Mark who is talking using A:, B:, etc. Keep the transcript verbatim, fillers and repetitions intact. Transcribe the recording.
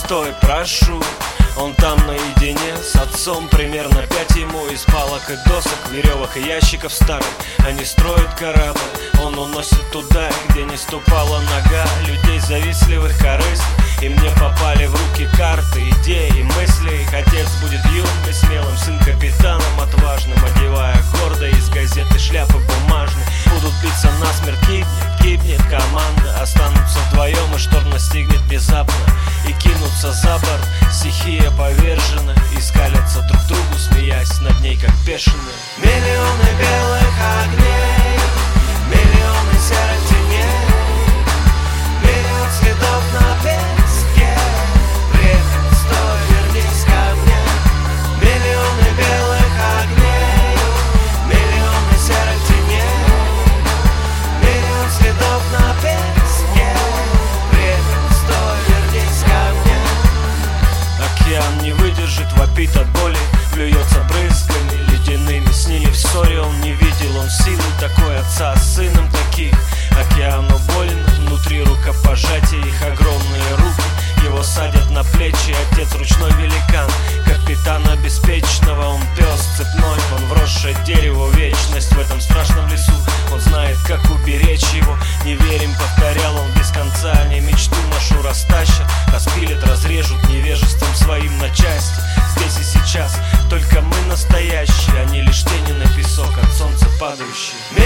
A: постой, прошу. Он там наедине с отцом, примерно пять ему. Из палок и досок, веревок и ящиков старых они строят корабль. Он уносит туда, где не ступала нога людей завистливых, корыстных. И мне попали в руки карты, идеи и мысли. Их отец будет юным и смелым, сын капитаном отважным, одевая гордо из газеты шляпы бумажные. Будут биться насмерть, гибнет, гибнет команда. Останутся вдвоем, и шторм настигнет внезапно и кинутся за борт. Стихия повержена, и скалятся друг другу, смеясь над ней, как бешеные.
B: Миллионы белых огней, миллионы серых теней, миллион следов на песке. Время, стой, вернись ко мне. Миллионы белых огней, миллионы серых теней, миллион следов на песке. Время, стой, вернись ко мне.
A: Океан не выдержит, вопит от боли, плюется брызгами ледяными. С ними в ссоре он не видел, он силы такой отца с сыном таких. Океану больно, внутри рукопожатия, их огромные руки его садят на плечи. Отец ручной великан, капитана беспечного. Он пес цепной, он вросшее дерево, вечность в этом страшном лесу. Он знает, как уберечь его. Не верим, повторял он без конца. Они мечту нашу растащат, распилят, разрежут невежеством своим на части. Здесь и сейчас только мы настоящие, они лишь тени на песок от солнца падающие.